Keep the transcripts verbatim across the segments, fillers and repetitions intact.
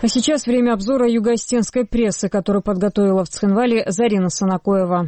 А сейчас время обзора юго-осетинской прессы, которую подготовила в Цхинвале Зарина Санакоева.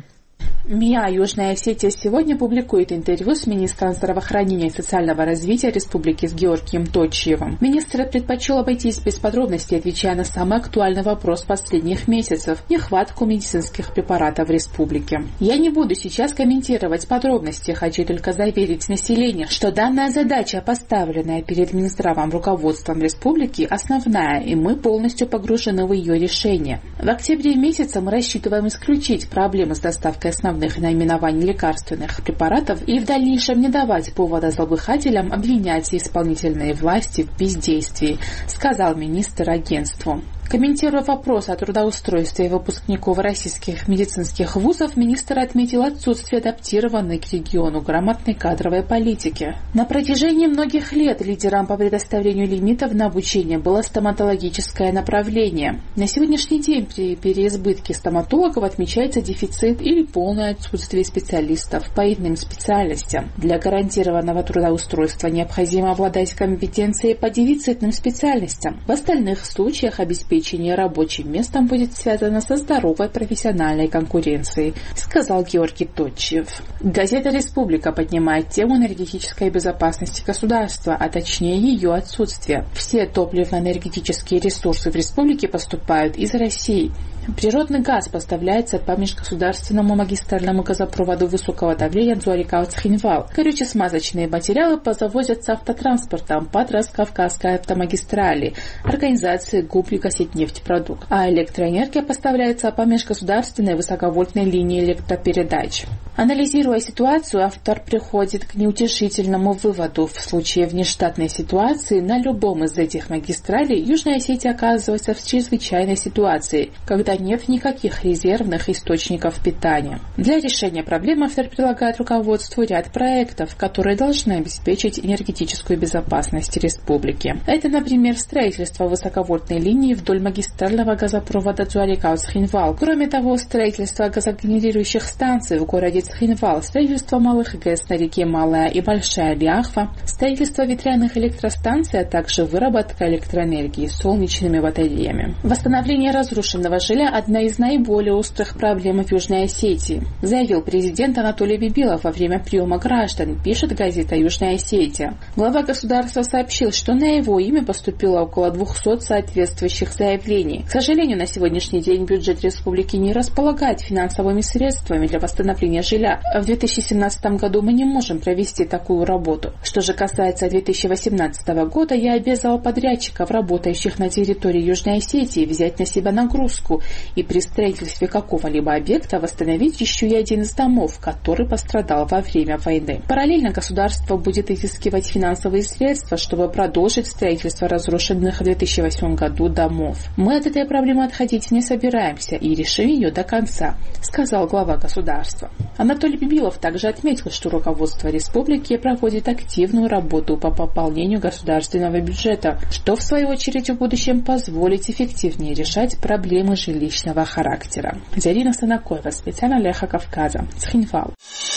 МИА «Южная Осетия» сегодня публикует интервью с министром здравоохранения и социального развития республики с Георгием Точиевым. Министр предпочел обойтись без подробностей, отвечая на самый актуальный вопрос последних месяцев – нехватку медицинских препаратов в республике. «Я не буду сейчас комментировать подробности, хочу только заверить население, что данная задача, поставленная перед Минздравом руководством республики, основная, и мы полностью погружены в ее решение. В октябре месяце мы рассчитываем исключить проблемы с доставкой основных наименований лекарственных препаратов и в дальнейшем не давать повода злоумышленникам обвинять исполнительные власти в бездействии», сказал министр агентству. Комментируя вопрос о трудоустройстве выпускников российских медицинских вузов, министр отметил отсутствие адаптированной к региону грамотной кадровой политики. На протяжении многих лет лидером по предоставлению лимитов на обучение было стоматологическое направление. На сегодняшний день при переизбытке стоматологов отмечается дефицит или полное отсутствие специалистов по иным специальностям. Для гарантированного трудоустройства необходимо обладать компетенцией по дефицитным специальностям. В остальных случаях обеспечение Обеспечение рабочим местом будет связано со здоровой профессиональной конкуренцией, сказал Георгий Точиев. Газета «Республика» поднимает тему энергетической безопасности государства, а точнее ее отсутствия. Все топливно-энергетические ресурсы в республике поступают из России. Природный газ поставляется по межгосударственному магистральному газопроводу высокого давления Дзуарикал-Цхинвал. Горюче-смазочные материалы позавозятся автотранспортом по Транскавказской автомагистрали, организации ГУП «Югосетнефтепродукт», а электроэнергия поставляется по межгосударственной высоковольтной линии электропередач. Анализируя ситуацию, автор приходит к неутешительному выводу. В случае внештатной ситуации на любом из этих магистралей Южная Осетия оказывается в чрезвычайной ситуации, когда нет никаких резервных источников питания. Для решения проблемы автор предлагает руководству ряд проектов, которые должны обеспечить энергетическую безопасность республики. Это, например, строительство высоковольтной линии вдоль магистрального газопровода Дзуарикал-Цхинвал. Кроме того, строительство газогенерирующих станций в городе Цхинвал, строительство малых ГЭС на реке Малая и Большая Ляхва, строительство ветряных электростанций, а также выработка электроэнергии солнечными батареями. Восстановление разрушенного жилья – одна из наиболее острых проблем в Южной Осетии, заявил президент Анатолий Бибилов во время приема граждан, пишет газета «Южная Осетия». Глава государства сообщил, что на его имя поступило около двухсот соответствующих заявлений. К сожалению, на сегодняшний день бюджет республики не располагает финансовыми средствами для восстановления жилья. В две тысячи семнадцатом году мы не можем провести такую работу. Что же касается две тысячи восемнадцатого года, я обязал подрядчиков, работающих на территории Южной Осетии, взять на себя нагрузку и при строительстве какого-либо объекта восстановить еще и один из домов, который пострадал во время войны. Параллельно государство будет изыскивать финансовые средства, чтобы продолжить строительство разрушенных в две тысячи восьмом году домов. Мы от этой проблемы отходить не собираемся и решим ее до конца, сказал глава государства. Анатолий Бибилов также отметил, что руководство республики проводит активную работу по пополнению государственного бюджета, что в свою очередь в будущем позволит эффективнее решать проблемы жилищного характера. Зарина Санакоева, специально для Кавказа, Цхинвал.